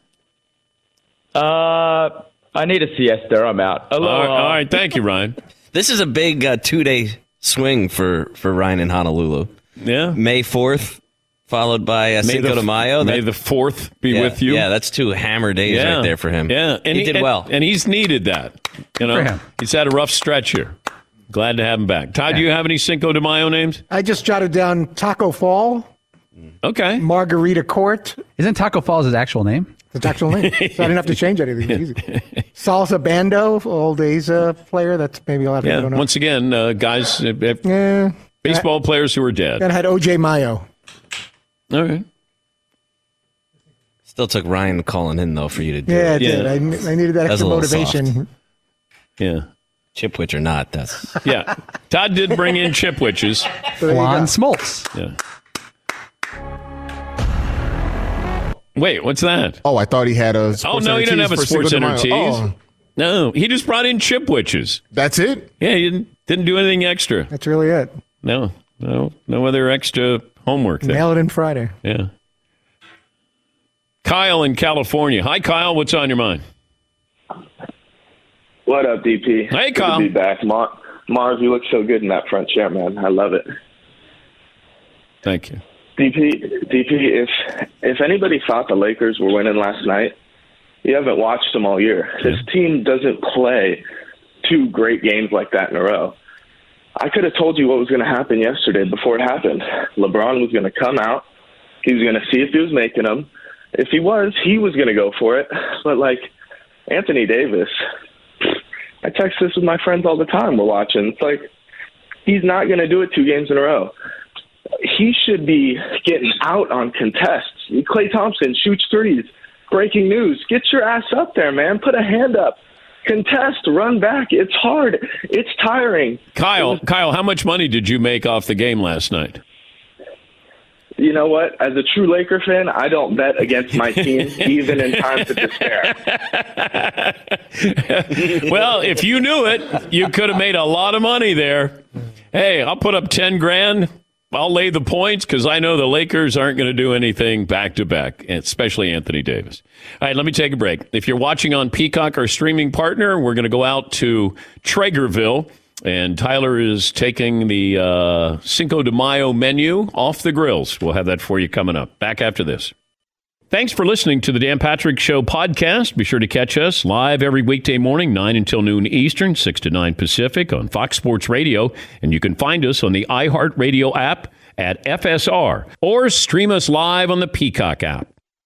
Uh, I need a siesta. I'm out. All Aloha. right, all right. Thank you, Ryan. This is a big uh, two-day swing for, for Ryan in Honolulu. Yeah. May fourth, followed by uh, May Cinco the, de Mayo. May That- the fourth be yeah, with you. Yeah, that's two hammer days Yeah. right there for him. Yeah, and he, did and, well. and he's needed that. You know, for him. he's had a rough stretch here. Glad to have him back. Todd, do you have any Cinco de Mayo names? I just jotted down Taco Fall, Okay. Margarita Court. Isn't Taco Falls his actual name? It's actual name. So I didn't have to change anything. It's easy. Salsa Bando, old days uh, player. That's maybe a lot of Yeah. people don't know. Once again, uh, guys, if, if Yeah. Baseball players who are dead. And I had O J Mayo. All right. Still took Ryan calling in, though, for you to do Yeah, it. I did. I, I needed that That's extra a little motivation. soft. Yeah. Chipwich or not, that's... Yeah. Todd did bring in Chipwiches. Juan Smoltz. Yeah. Wait, what's that? Oh, I thought he had a. Oh, Sports no, he didn't have a for Sports Cinco Center de tease. Mayo. Oh, No, he just brought in Chipwiches. that's it? Yeah, he didn't, didn't do anything extra. That's really it. No, no, no other extra homework there. Nail it in Friday. Yeah. Kyle in California. Hi, Kyle. What's on your mind? What up, D P? Hey, Good Kyle. to be back. Mar- Mars, you look so good in that front chair, man. I love it. Thank you. D P, D P, if if anybody thought the Lakers were winning last night, you haven't watched them all year. This team doesn't play two great games like that in a row. I could have told you what was going to happen yesterday before it happened. LeBron was going to come out. He was going to see if he was making them. If he was, he was going to go for it. But, like, Anthony Davis, I text this with my friends all the time we're watching. It's like, he's not going to do it two games in a row. He should be getting out on contests. Klay Thompson shoots threes. Breaking news. Get your ass up there, man. Put a hand up. Contest. Run back. It's hard. It's tiring. Kyle, Kyle, how much money did you make off the game last night? You know what? As a true Laker fan, I don't bet against my team, even in times of despair. Well, if you knew it, you could have made a lot of money there. Hey, I'll put up ten grand. I'll lay the points because I know the Lakers aren't going to do anything back-to-back, especially Anthony Davis. All right, let me take a break. If you're watching on Peacock, our streaming partner, we're going to go out to Traegerville, and Tyler is taking the uh, Cinco de Mayo menu off the grills. We'll have that for you coming up. Back after this. Thanks for listening to the Dan Patrick Show podcast. Be sure to catch us live every weekday morning, nine until noon Eastern, six to nine Pacific on Fox Sports Radio. And you can find us on the iHeartRadio app at F S R or stream us live on the Peacock app.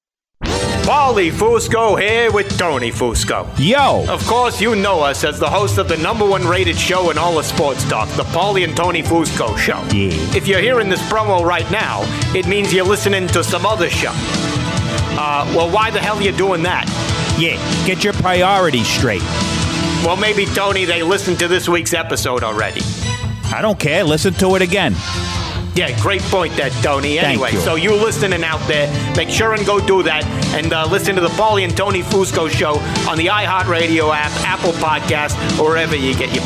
Paulie Fusco here with Tony Fusco. Yo! Of course, you know us as the host of the number one rated show in all of sports talk, the Paulie and Tony Fusco Show. Yeah. If you're hearing this promo right now, it means you're listening to some other show. Uh, well, why the hell are you doing that? Yeah, get your priorities straight. Well, maybe, Tony, they listened to this week's episode already. I don't care. Listen to it again. Yeah, great point there, Tony. Thank Anyway, you. so you listening out there, make sure and go do that and uh, listen to the Paulie and Tony Fusco Show on the iHeartRadio app, Apple Podcasts, or wherever you get your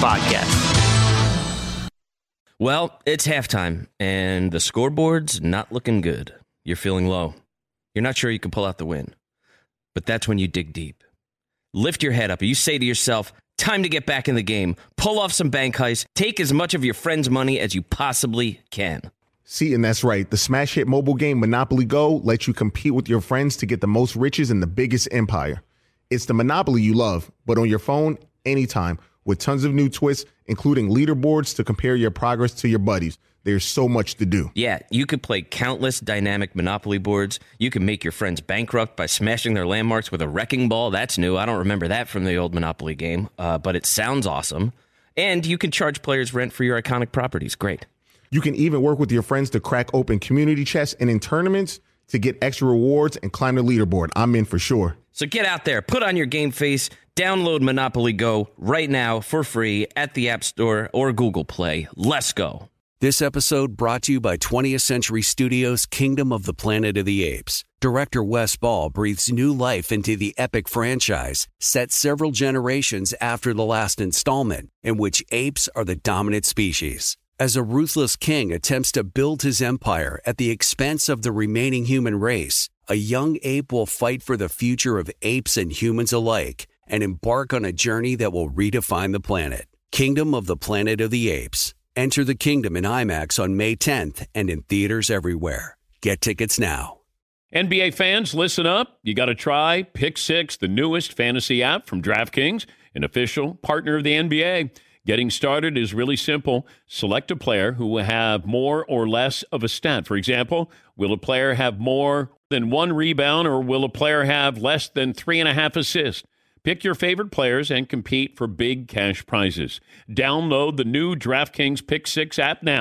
podcasts. Well, it's halftime, and the scoreboard's not looking good. You're feeling low. You're not sure you can pull out the win. But that's when you dig deep. Lift your head up. You say to yourself, time to get back in the game. Pull off some bank heists. Take as much of your friend's money as you possibly can. See, and that's right. The smash hit mobile game Monopoly Go lets you compete with your friends to get the most riches in the biggest empire. It's the Monopoly you love, but on your phone, anytime, with tons of new twists, including leaderboards to compare your progress to your buddies. There's so much to do. Yeah, you could play countless dynamic Monopoly boards. You can make your friends bankrupt by smashing their landmarks with a wrecking ball. That's new. I don't remember that from the old Monopoly game, uh, but it sounds awesome. And you can charge players rent for your iconic properties. Great. You can even work with your friends to crack open community chests and in tournaments to get extra rewards and climb the leaderboard. I'm in for sure. So get out there, put on your game face, download Monopoly Go right now for free at the App Store or Google Play. Let's go. This episode brought to you by twentieth Century Studios' Kingdom of the Planet of the Apes. Director Wes Ball breathes new life into the epic franchise, set several generations after the last installment, in which apes are the dominant species. As a ruthless king attempts to build his empire at the expense of the remaining human race, a young ape will fight for the future of apes and humans alike and embark on a journey that will redefine the planet. Kingdom of the Planet of the Apes. Enter the kingdom in IMAX on May tenth and in theaters everywhere. Get tickets now. N B A fans, listen up. You got to try Pick Six, the newest fantasy app from DraftKings, an official partner of the N B A. Getting started is really simple. Select a player who will have more or less of a stat. For example, will a player have more than one rebound, or will a player have less than three and a half assists? Pick your favorite players and compete for big cash prizes. Download the new DraftKings Pick Six app now.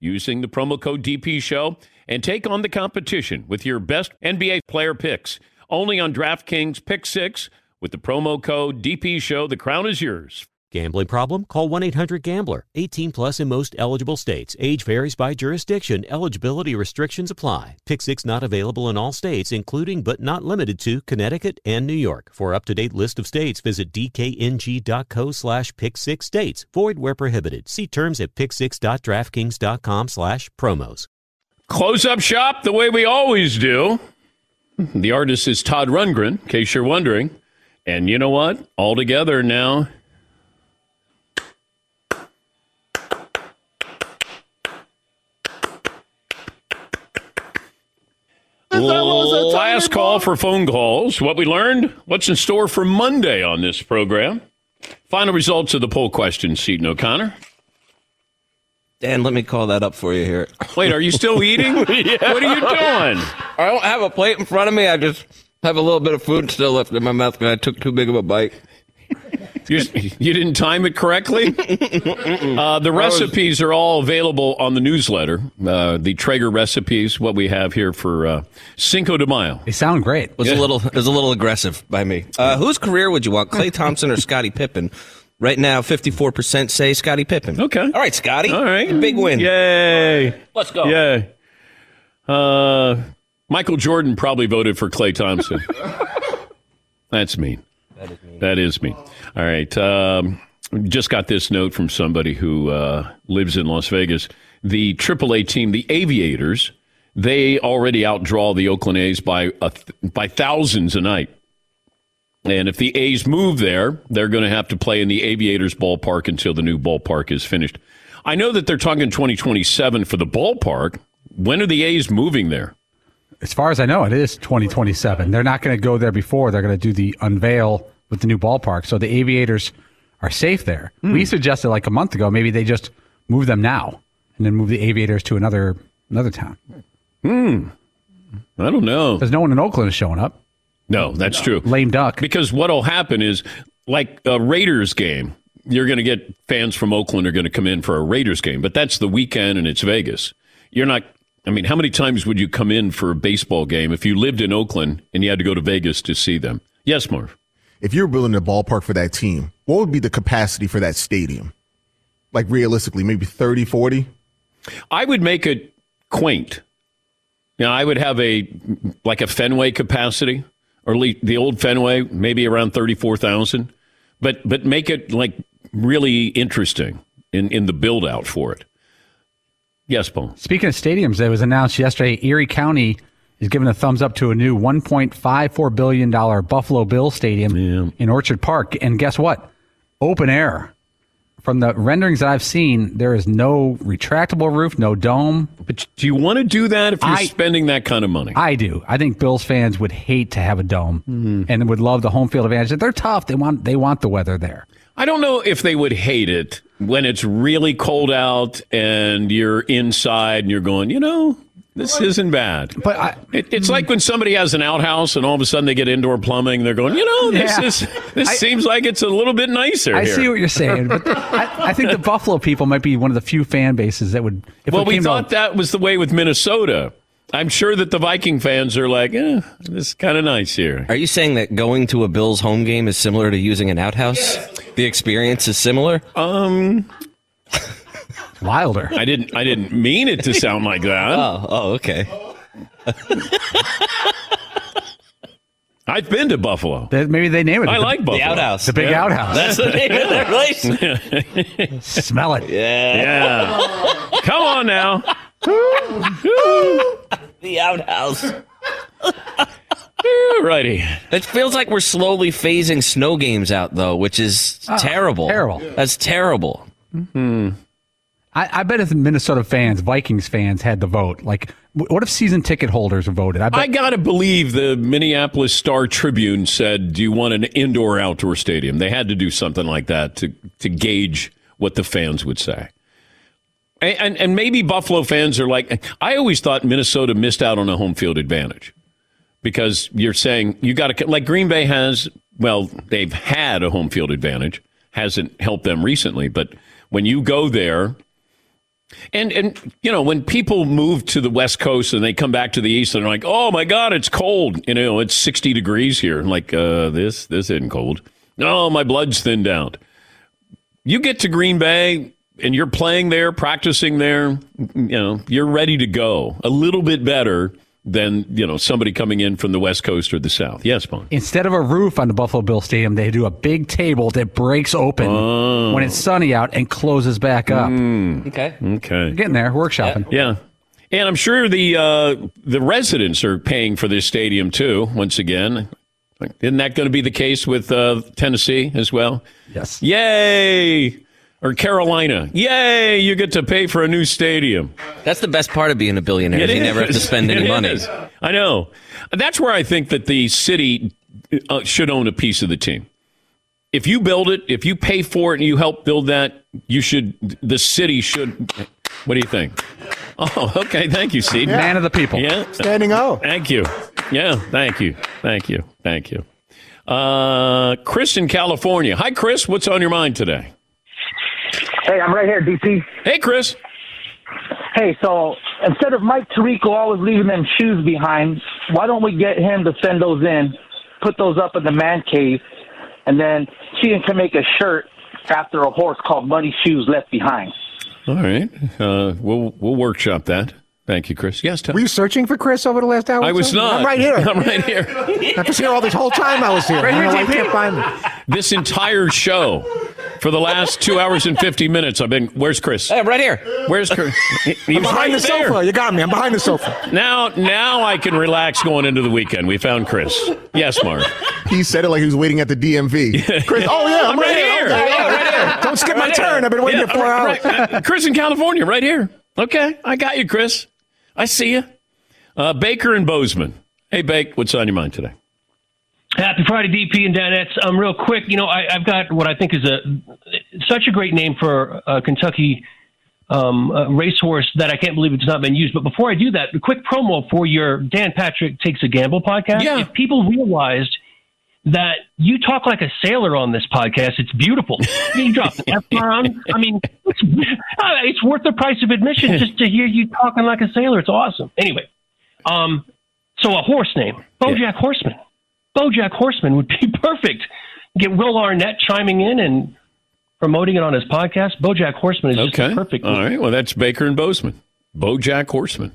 using the promo code D P Show and take on the competition with your best N B A player picks. Only on DraftKings Pick Six with the promo code D P Show. The crown is yours. Gambling problem? Call one eight hundred gambler. eighteen plus in most eligible states. Age varies by jurisdiction. Eligibility restrictions apply. Pick Six not available in all states, including but not limited to Connecticut and New York. For up-to-date list of states, visit dkng.co slash pick six states. Void where prohibited. See terms at pick six dot draftkings dot com slash promos. Close up shop the way we always do. The artist is Todd Rundgren, in case you're wondering. And you know what? All together now. Last call for phone calls. What we learned, what's in store for Monday on this program. Final results of the poll question, Seton O'Connor. Dan, let me call that up for you here. Wait, are you still eating? Yeah. What are you doing? I don't have a plate in front of me. I just have a little bit of food still left in my mouth because I took too big of a bite. You, you didn't time it correctly? uh, the recipes are all available on the newsletter. Uh, the Traeger recipes, what we have here for uh, Cinco de Mayo. They sound great. It was, yeah. a little, it was a little aggressive by me. Uh, whose career would you want, Klay Thompson or Scottie Pippen? Right now, fifty-four percent say Scottie Pippen. Okay. All right, Scottie. All right. Big win. Yay. Let's go. Yay. Uh, Michael Jordan probably voted for Klay Thompson. That's mean. That is mean. That is mean. All right. Um, just got this note from somebody who uh, lives in Las Vegas. The triple A team, the Aviators, they already outdraw the Oakland A's by a th- by thousands a night. And if the A's move there, they're going to have to play in the Aviators ballpark until the new ballpark is finished. I know that they're talking twenty twenty-seven for the ballpark. When are the A's moving there? As far as I know, it is twenty twenty-seven. They're not going to go there before. They're going to do the unveil with the new ballpark. So the Aviators are safe there. Mm. We suggested like a month ago, maybe they just move them now and then move the Aviators to another another town. Hmm. I don't know. Because no one in Oakland is showing up. No, that's no. true. Lame duck. Because what will happen is, like a Raiders game, you're going to get fans from Oakland are going to come in for a Raiders game, but that's the weekend and it's Vegas. You're not, I mean, how many times would you come in for a baseball game if you lived in Oakland and you had to go to Vegas to see them? Yes, Marv. If you're building a ballpark for that team, what would be the capacity for that stadium? Like realistically, maybe thirty, forty? I would make it quaint. You know, I would have a, like a Fenway capacity. Or the old Fenway, maybe around thirty-four thousand. But but make it, like, really interesting in, in the build-out for it. Yes, Paul. Speaking of stadiums, it was announced yesterday Erie County is giving a thumbs up to a new one point five four billion dollars Buffalo Bills stadium yeah. in Orchard Park. And guess what? Open air. From the renderings that I've seen, there is no retractable roof, no dome. But do you want to do that if you're I, spending that kind of money? I do. I think Bills fans would hate to have a dome mm-hmm. and would love the home field advantage. They're tough. They want they want the weather there. I don't know if they would hate it when it's really cold out and you're inside and you're going, you know, this isn't bad. But I, it, it's like when somebody has an outhouse and all of a sudden they get indoor plumbing. They're going, you know, this yeah. is this I, seems like it's a little bit nicer. I here. see what you're saying, but I, I think the Buffalo people might be one of the few fan bases that would. If well, it we came thought to, that was the way with Minnesota. I'm sure that the Viking fans are like, eh, this is kind of nice here. Are you saying that going to a Bills home game is similar to using an outhouse? The experience is similar? Um. Wilder. I didn't. I didn't mean it to sound like that. Oh. Oh. Okay. I've been to Buffalo. They, maybe they name it. I the, like Buffalo. The outhouse. The big yeah. outhouse. That's the name of their place. Smell it. Yeah. Yeah. Come on now. The outhouse. Righty. It feels like we're slowly phasing snow games out, though, which is oh, terrible. Terrible. That's terrible. Hmm. I, I bet if the Minnesota fans, Vikings fans, had the vote, like, what if season ticket holders voted? I, bet- I gotta believe the Minneapolis Star Tribune said, "Do you want an indoor outdoor stadium?" They had to do something like that to to gauge what the fans would say. And, and, and maybe Buffalo fans are like, I always thought Minnesota missed out on a home field advantage because you're saying you got to, like Green Bay has, well, they've had a home field advantage, hasn't helped them recently, but when you go there And, and you know, when people move to the West Coast and they come back to the East and they're like, oh, my God, it's cold. You know, it's sixty degrees here. I'm like, uh, this, this isn't cold. No, my blood's thinned out. You get to Green Bay and you're playing there, practicing there, you know, you're ready to go. A little bit better than, you know, somebody coming in from the West Coast or the South. Yes, Bon. Instead of a roof on the Buffalo Bills Stadium, they do a big table that breaks open oh. when it's sunny out and closes back up. Mm. Okay. Okay. We're getting there, workshopping. Yeah. And I'm sure the uh, the residents are paying for this stadium, too, once again. Isn't that going to be the case with uh, Tennessee as well? Yes. Yay! Or Carolina. Yay! You get to pay for a new stadium. That's the best part of being a billionaire. It is you is. never have to spend any It money. is. I know. That's where I think that the city uh, should own a piece of the team. If you build it, if you pay for it and you help build that, you should, the city should. What do you think? Oh, okay. Thank you, Steve. Yeah. Man of the people. Yeah. Standing O. Thank you. Yeah. Thank you. Thank you. Thank you. Uh, Chris in California. Hi, Chris. What's on your mind today? Hey, I'm right here, D P. Hey, Chris. Hey, so instead of Mike Tirico always leaving them shoes behind, why don't we get him to send those in, put those up in the man cave, and then see him can make a shirt after a horse called Muddy Shoes Left Behind. All right. Uh, we'll we'll workshop that. Thank you, Chris. Yes, Tom. Were you searching for Chris over the last hour? I or was so? not. I'm right here. I'm right here. I was here all this whole time I was here. Right here, I, don't know why D P. I can't find me. This entire show, for the last two hours and fifty minutes, I've been. Where's Chris? Hey, I'm right here. Where's Chris? He, he I'm was behind right the there. sofa. You got me. I'm behind the sofa. Now, now I can relax going into the weekend. We found Chris. Yes, Mark. He said it like he was waiting at the D M V. Chris, oh yeah, I'm, I'm right here. Okay. Yeah, right here. Don't skip my Right turn. here. I've been waiting Yeah, here four right, hours. right. Chris in California, right here. Okay, I got you, Chris. I see you. Uh, Baker and Bozeman. Hey, Bake, what's on your mind today? Happy Friday, D P and Danettes. Um, real quick, you know, I, I've got what I think is a such a great name for a Kentucky um, a racehorse that I can't believe it's not been used. But before I do that, a quick promo for your Dan Patrick Takes a Gamble podcast. Yeah. If people realized that you talk like a sailor on this podcast, it's beautiful. You drop the F-bomb. I mean, it's, it's worth the price of admission just to hear you talking like a sailor. It's awesome. Anyway. Um, so a horse name, Bojack yeah. Horseman. Bojack Horseman would be perfect. Get Will Arnett chiming in and promoting it on his podcast. Bojack Horseman is okay. just perfect. All right. Well, that's Baker and Bozeman. Bojack Horseman.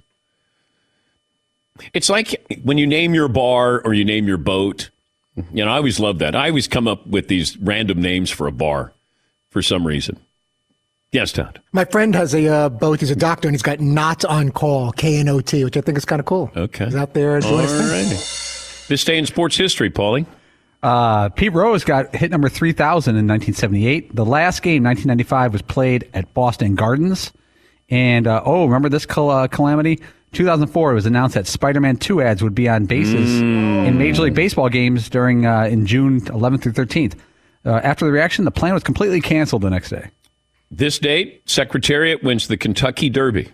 It's like when you name your bar or you name your boat. You know, I always love that. I always come up with these random names for a bar for some reason. Yes, Todd. My friend has a uh, boat. He's a doctor, and he's got Not on Call, K N O T, which I think is kind of cool. Okay. He's out there doing his thing. Alrighty. This day in sports history, Paulie. Uh, Pete Rose got hit number three thousand in nineteen seventy-eight. The last game, nineteen ninety-five, was played at Boston Gardens. And, uh, oh, remember this cal- uh, calamity? two thousand four, it was announced that Spider-Man two ads would be on bases mm. in Major League Baseball games during uh, in June eleventh through thirteenth. Uh, after the reaction, the plan was completely canceled the next day. This date, Secretariat wins the Kentucky Derby.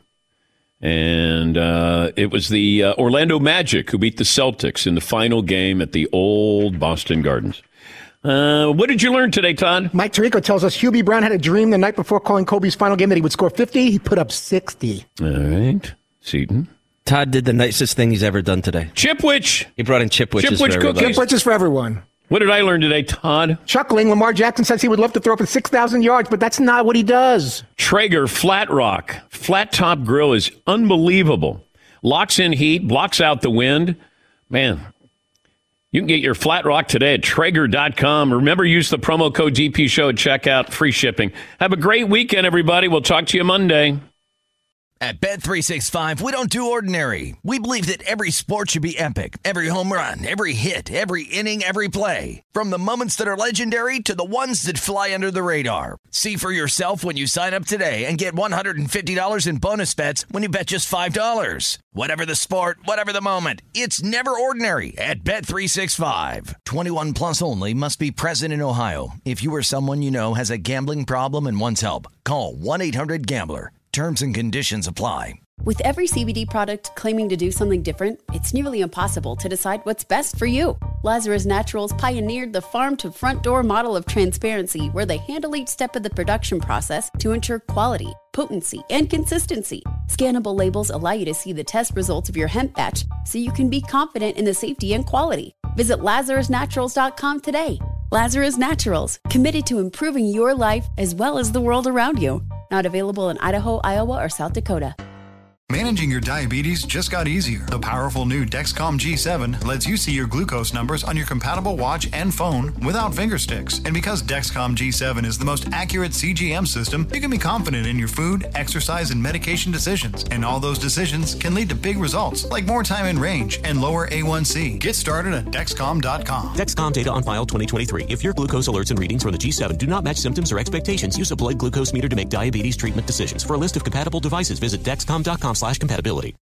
And uh, it was the uh, Orlando Magic who beat the Celtics in the final game at the old Boston Gardens. Uh, what did you learn today, Todd? Mike Tirico tells us Hubie Brown had a dream the night before calling Kobe's final game that he would score fifty. He put up sixty. All right. Seton. Todd did the nicest thing he's ever done today. Chipwich. He brought in Chipwiches Chipwich for everybody. cookies. Chipwich for everyone. What did I learn today, Todd? Chuckling, Lamar Jackson says he would love to throw for six thousand yards, but that's not what he does. Traeger Flat Rock. Flat top grill is unbelievable. Locks in heat, blocks out the wind. Man, you can get your Flat Rock today at Traeger dot com. Remember, use the promo code D P Show at checkout. Free shipping. Have a great weekend, everybody. We'll talk to you Monday. At Bet three sixty-five, we don't do ordinary. We believe that every sport should be epic. Every home run, every hit, every inning, every play. From the moments that are legendary to the ones that fly under the radar. See for yourself when you sign up today and get one hundred fifty dollars in bonus bets when you bet just five dollars. Whatever the sport, whatever the moment, it's never ordinary at Bet three sixty-five. twenty-one plus only. Must be present in Ohio. If you or someone you know has a gambling problem and wants help, call one eight hundred gambler. Terms and conditions apply. With every C B D product claiming to do something different, it's nearly impossible to decide what's best for you. Lazarus Naturals pioneered the farm-to-front-door model of transparency where they handle each step of the production process to ensure quality, potency, and consistency. Scannable labels allow you to see the test results of your hemp batch so you can be confident in the safety and quality. Visit lazarus naturals dot com today. Lazarus Naturals, committed to improving your life as well as the world around you. Not available in Idaho, Iowa, or South Dakota. Managing your diabetes just got easier. The powerful new Dexcom G seven lets you see your glucose numbers on your compatible watch and phone without finger sticks. And because Dexcom G seven is the most accurate C G M system, you can be confident in your food, exercise, and medication decisions. And all those decisions can lead to big results, like more time in range and lower A one C. Get started at Dexcom dot com. Dexcom data on file twenty twenty-three. If your glucose alerts and readings from the G seven do not match symptoms or expectations, use a blood glucose meter to make diabetes treatment decisions. For a list of compatible devices, visit Dexcom dot com slash compatibility.